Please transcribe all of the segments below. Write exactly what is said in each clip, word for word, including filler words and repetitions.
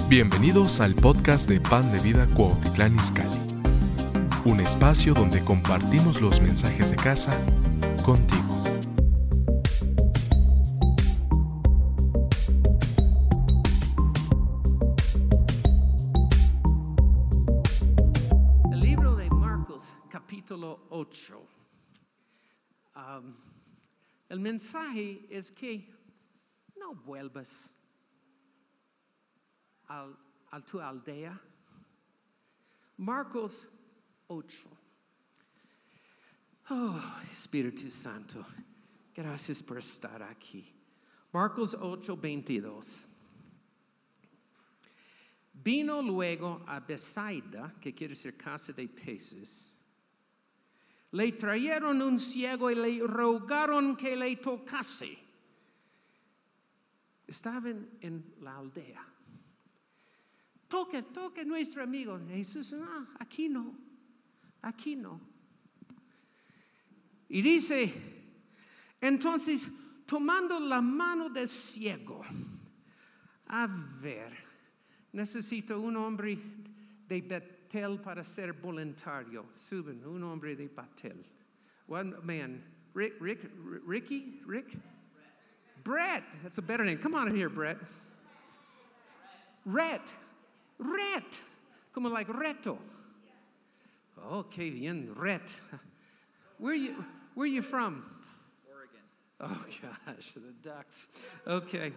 Bienvenidos al podcast de Pan de Vida Cuautitlán Izcalli, un espacio donde compartimos los mensajes de casa contigo. El libro de Marcos, capítulo ocho. Um, el mensaje es que no vuelvas al, a tu aldea. Marcos ocho. Oh, Espíritu Santo, gracias por estar aquí. Marcos ocho, veintidós. Vino luego a Bethsaida, que quiere decir casa de peces. Le trajeron un ciego y le rogaron que le tocase. Estaban en la aldea. Toque, toque nuestro amigo. Jesús, no, aquí no, aquí no. Y dice, entonces, tomando la mano del ciego, a ver, necesito un hombre de Betel para ser voluntario. Suben, un hombre de Betel. One man, Rick, Rick, Ricky, Rick? Brett, that's a better name. Come on in here, Brett. Rhett. Rhett, como like reto. Oh, qué bien, Rhett. Where you where you from? Oregon. Oh gosh, the ducks. Okay.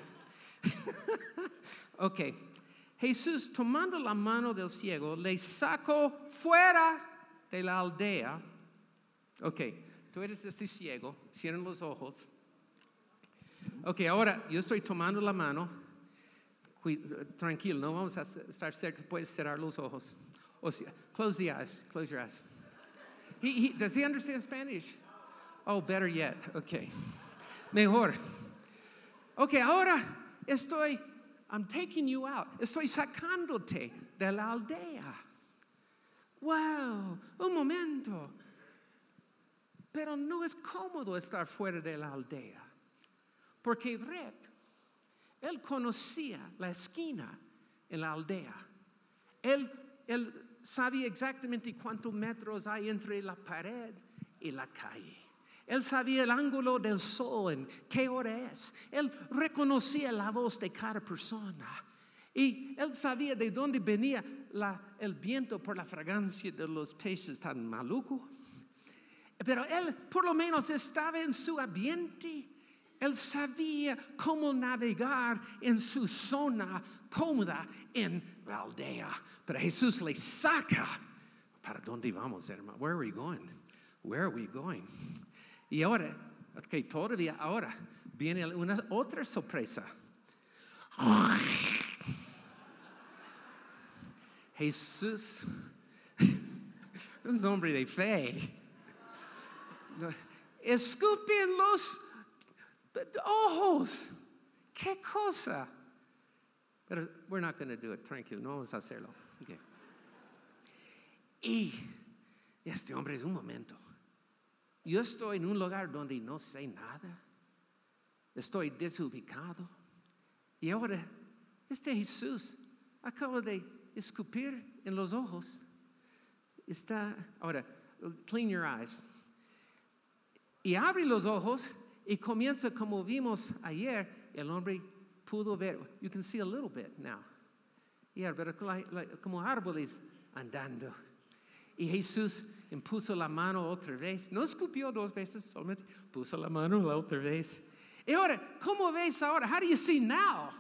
Okay. Jesús, tomando la mano del ciego, le sacó fuera de la aldea. Okay, tú eres este ciego, cierren los ojos. Okay, ahora yo estoy tomando la mano. Tranquilo, no vamos a estar cerca. Puedes cerrar los ojos. O sea, close the eyes. Close your eyes. He, he, does he understand Spanish? Oh, better yet. Okay. Mejor. Okay, ahora estoy, I'm taking you out. Estoy sacándote de la aldea. Wow, un momento. Pero no es cómodo estar fuera de la aldea. Porque Red, él conocía la esquina en la aldea. Él, él sabía exactamente cuántos metros hay entre la pared y la calle. Él sabía el ángulo del sol, en qué hora es. Él reconocía la voz de cada persona. Y él sabía de dónde venía la, el viento por la fragancia de los peces tan malucos. Pero él por lo menos estaba en su ambiente. Él sabía cómo navegar en su zona cómoda en la aldea. Pero Jesús le saca. ¿Para dónde vamos, hermano? Where are we going? Where are we going? Y ahora, okay, todavía ahora viene una otra sorpresa. Jesús es un hombre de fe. Escupen los ojos, qué cosa. Pero we're not going to do it, tranquilo, no vamos a hacerlo. Okay. Y este hombre es un momento. Yo estoy en un lugar donde no sé nada. Estoy desubicado. Y ahora, este Jesús acaba de escupir en los ojos. Está, ahora, clean your eyes. Y abre los ojos. Y comienza como vimos ayer, el hombre pudo ver. You can see a little bit now. Yeah, pero like, like, como árboles andando. Y Jesús impuso la mano otra vez. No escupió dos veces, solamente puso la mano la otra vez. Y ahora, ¿cómo ves ahora? How do you see now?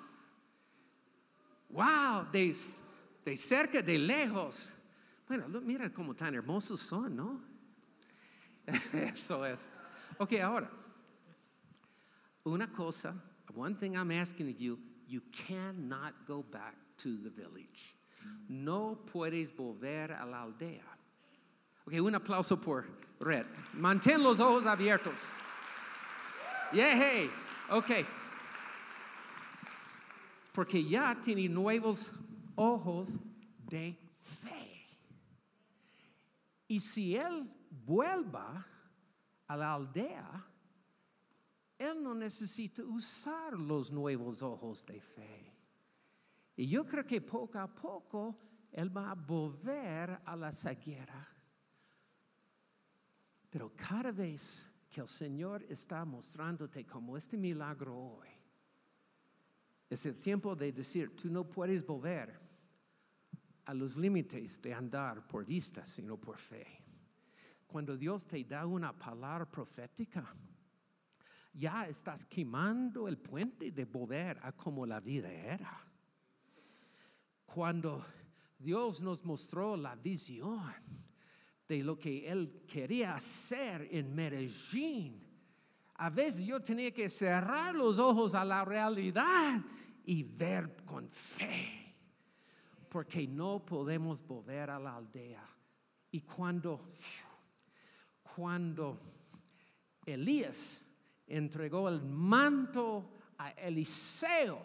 Wow, de, de cerca, de lejos. Bueno, mira cómo tan hermosos son, ¿no? Eso es. Ok, ahora. Una cosa, one thing I'm asking of you, you cannot go back to the village. No puedes volver a la aldea. Okay, un aplauso por Red. Mantén los ojos abiertos. Yeah, hey, okay. Porque ya tiene nuevos ojos de fe. Y si él vuelva a la aldea, él no necesita usar los nuevos ojos de fe. Y yo creo que poco a poco Él va a volver a la ceguera. Pero cada vez que el Señor está mostrándote como este milagro hoy, es el tiempo de decir, tú no puedes volver a los límites de andar por vista, sino por fe. Cuando Dios te da una palabra profética, ya estás quemando el puente de volver a como la vida era. Cuando Dios nos mostró la visión de lo que Él quería hacer en Medellín, a veces yo tenía que cerrar los ojos a la realidad y ver con fe, porque no podemos volver a la aldea. Y cuando, cuando Elías entregó el manto a Eliseo,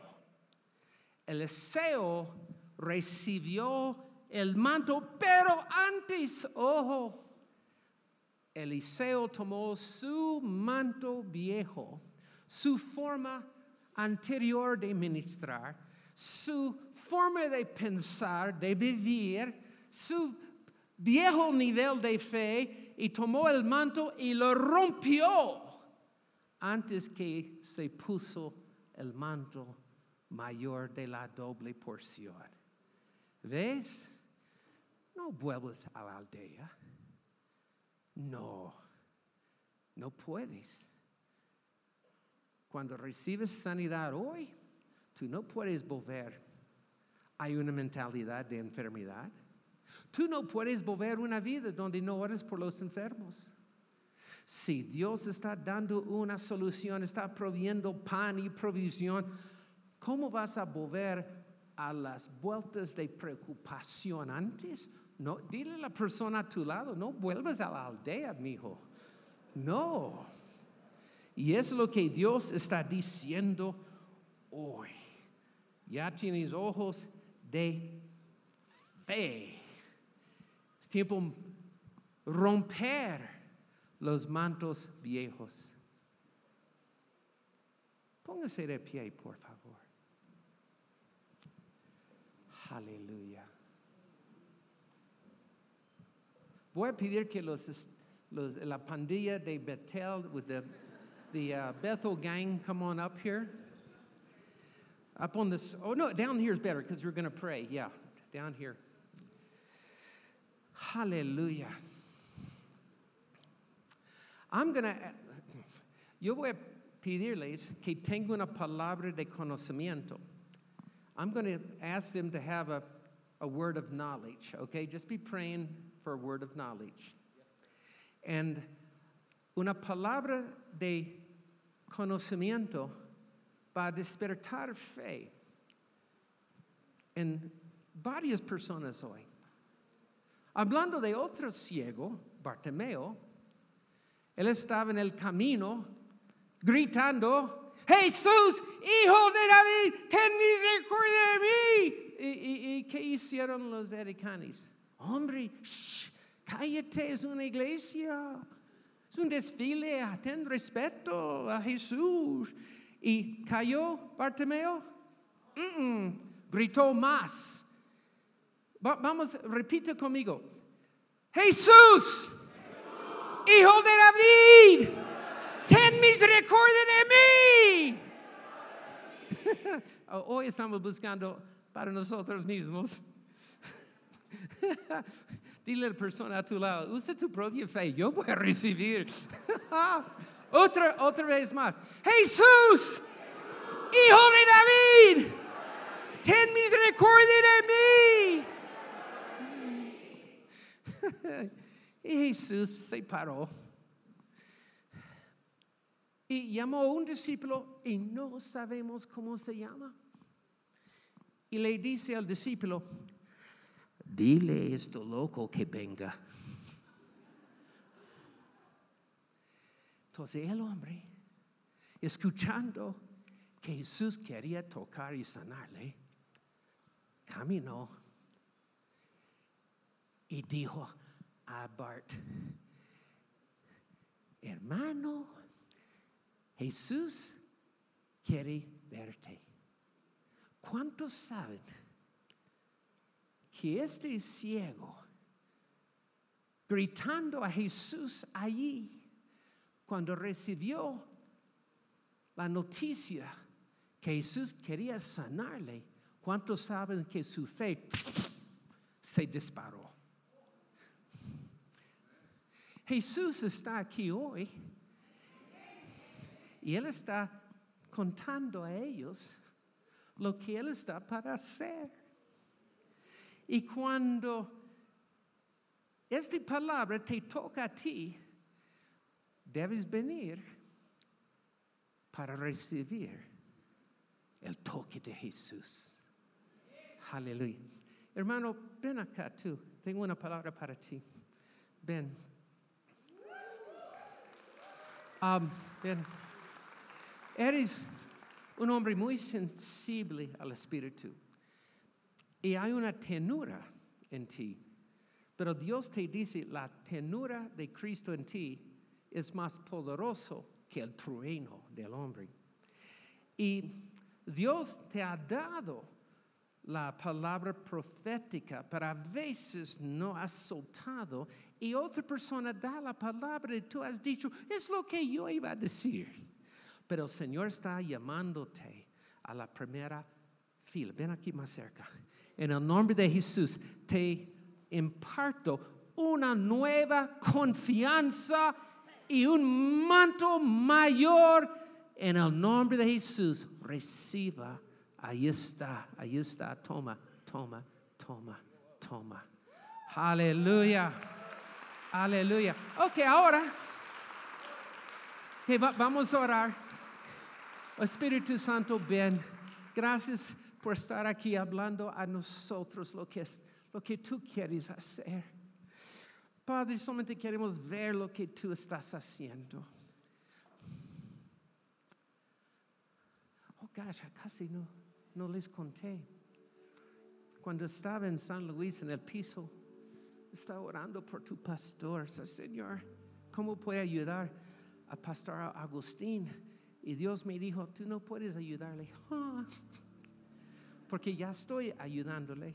Eliseo recibió el manto, pero antes, ojo, Eliseo tomó su manto viejo, su forma anterior de ministrar, su forma de pensar, de vivir, su viejo nivel de fe, y tomó el manto y lo rompió antes que se puso el manto mayor de la doble porción. ¿Ves? No vuelvas a la aldea. No, no puedes. Cuando recibes sanidad hoy, tú no puedes volver. Hay una mentalidad de enfermedad. Tú no puedes volver una vida donde no ores por los enfermos. Si Dios está dando una solución, está proviendo pan y provisión, ¿cómo vas a volver a las vueltas de preocupación antes? No, dile a la persona a tu lado, no vuelvas a la aldea, mijo. No. Y es lo que Dios está diciendo hoy. Ya tienes ojos de fe. Es tiempo de romper los mantos viejos. Póngase de pie, por favor. Aleluya. Voy a pedir que los, los la pandilla de Bethel with the the uh, Bethel gang come on up here. Up on this. Oh no, down here is better because we're going to pray. Yeah, down here. Hallelujah. I'm going to. Yo voy a pedirles que tengan una palabra de conocimiento. I'm going to ask them to have a, a word of knowledge, okay? Just be praying for a word of knowledge. And una palabra de conocimiento va a despertar fe en varias personas hoy. Hablando de otro ciego, Bartimeo, él estaba en el camino gritando, Jesús, hijo de David, ten misericordia de mí. ¿Y, y, y qué hicieron los ericanos? Hombre, shh, cállate, es una iglesia. Es un desfile, ten respeto a Jesús. ¿Y cayó Bartimeo? Mm-mm. Gritó más. Va, vamos, repite conmigo. Jesús, Jesús, hijo de David, ten misericordia de mí. Hoy estamos buscando para nosotros mismos. Dile a la persona a tu lado, usa tu propia fe, yo voy a recibir. otra, otra vez más. Jesús, Jesús, hijo de David, ten misericordia de mí. Y Jesús se paró y llamó a un discípulo y no sabemos cómo se llama. Y le dice al discípulo, dile a este loco que venga. Entonces el hombre, escuchando que Jesús quería tocar y sanarle, caminó y dijo a Bart, hermano, Jesús quiere verte. ¿Cuántos saben que este ciego, gritando a Jesús allí, cuando recibió la noticia que Jesús quería sanarle, ¿cuántos saben que su fe se disparó? Jesús está aquí hoy y Él está contando a ellos lo que Él está para hacer. Y cuando esta palabra te toca a ti, debes venir para recibir el toque de Jesús. Aleluya. Hermano, ven acá tú. Tengo una palabra para ti. Ven. Um, ven. Eres un hombre muy sensible al Espíritu. Y hay una tenura en ti. Pero Dios te dice, la tenura de Cristo en ti es más poderoso que el trueno del hombre. Y Dios te ha dado la palabra profética, pero a veces no has soltado y otra persona da la palabra y tú has dicho, es lo que yo iba a decir. Pero el Señor está llamándote a la primera fila. Ven aquí más cerca. En el nombre de Jesús te imparto una nueva confianza y un manto mayor. En el nombre de Jesús, reciba. Ahí está, ahí está. Toma, toma, toma, toma. Aleluya, aleluya. Ok, ahora okay, va, vamos a orar. Espíritu Santo, ven. Gracias por estar aquí hablando a nosotros lo que, es, lo que tú quieres hacer. Padre, solamente queremos ver lo que tú estás haciendo. Oh, gosh, casi no, no les conté. Cuando estaba en San Luis, en el piso, estaba orando por tu pastor. O sea, Señor, ¿cómo puedo ayudar a Pastor Agustín? Y Dios me dijo, tú no puedes ayudarle. Oh, porque ya estoy ayudándole.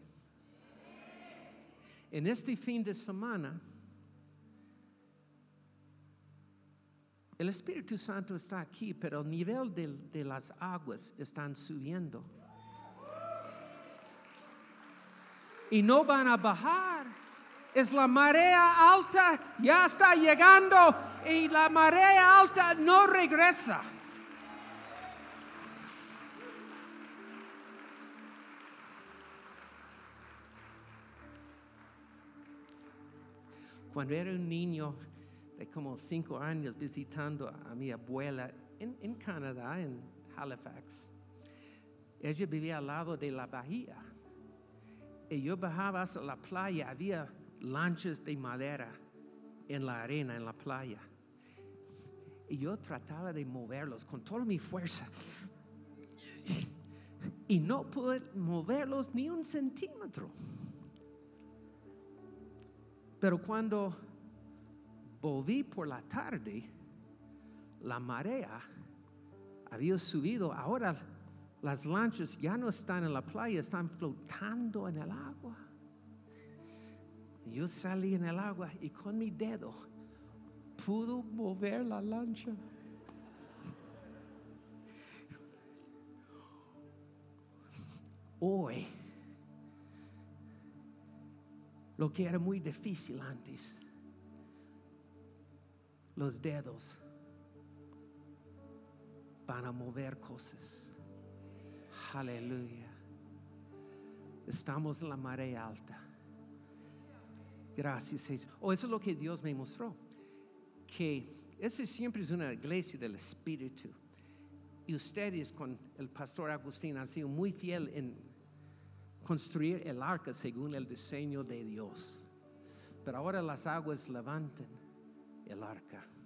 En este fin de semana, el Espíritu Santo está aquí, pero el nivel de, de las aguas están subiendo. Y no van a bajar. Es la marea alta, ya está llegando y la marea alta no regresa. Cuando era un niño de como cinco años visitando a mi abuela en, en Canadá, en Halifax, ella vivía al lado de la bahía. Y yo bajaba hacia la playa, había lanchas de madera en la arena, en la playa. Y yo trataba de moverlos con toda mi fuerza. Y no pude moverlos ni un centímetro. Pero cuando volví por la tarde, la marea había subido. Ahora las lanchas ya no están en la playa, están flotando en el agua. Yo salí en el agua y con mi dedo pude mover la lancha. Hoy, lo que era muy difícil antes, los dedos van a mover cosas. Aleluya. Estamos en la marea alta. Gracias, Jesús. Oh, eso es lo que Dios me mostró. Que esa siempre es una iglesia del Espíritu. Y ustedes con el pastor Agustín han sido muy fieles en construir el arca según el diseño de Dios. Pero ahora las aguas levantan el arca.